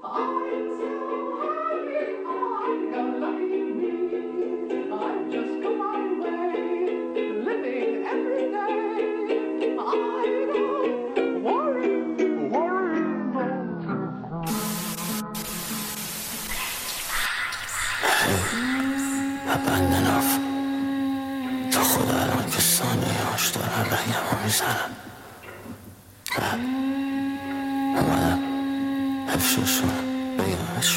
بندناف تا خدا الان که ثانیه هاش دارم رنگم رو میزنم. اومدم افشوشونم بگمش.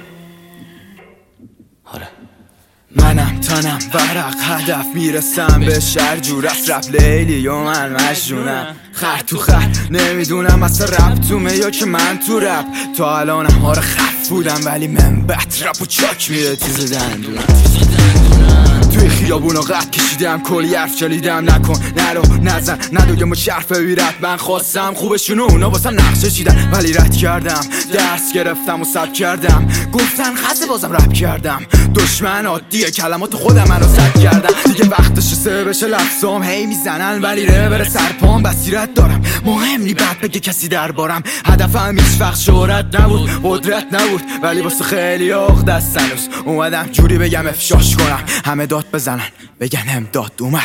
آره منم تنم ورق هدف میرسم به شهر جور از رپ لیلی و من مجنونم. خر تو خر نمیدونم اصلا رپ تومه یا که من تو رپ. تا الانم آره خف بودم ولی من بد رپ و چاک میره تیز دندونم. توی خیابونا قد کشیدم کلی حرف چلیدم. نکن نرو نزن ندویم و شرف بیرت. من خواستم خوبشونو اونا واسم نقشه چیدن ولی رد کردم. درس گرفتم و سب کردم. گفتن خسته بازم رپ کردم. دشمن عادیه کلمات خودم منو سد کردم. دیگه وقتش سه بشه لفظام هی میزنن ولی ره بره سرپام بصیرت دارم. مهم نی بعد بگه کسی دربارم. هدفم هیچ وقت شهرت نبود قدرت نبود ولی واسه خیلی عقد است هنوز. اومدم جوری بگم افشاش کنم همه داد بزنن بگن امداد اومد.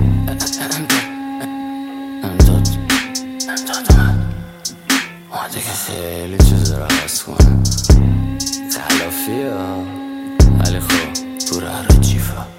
امداد اومد. اومده که خیلی چیز رو عوض کنم. تلافی ها ولی خب تو ره رو جیفا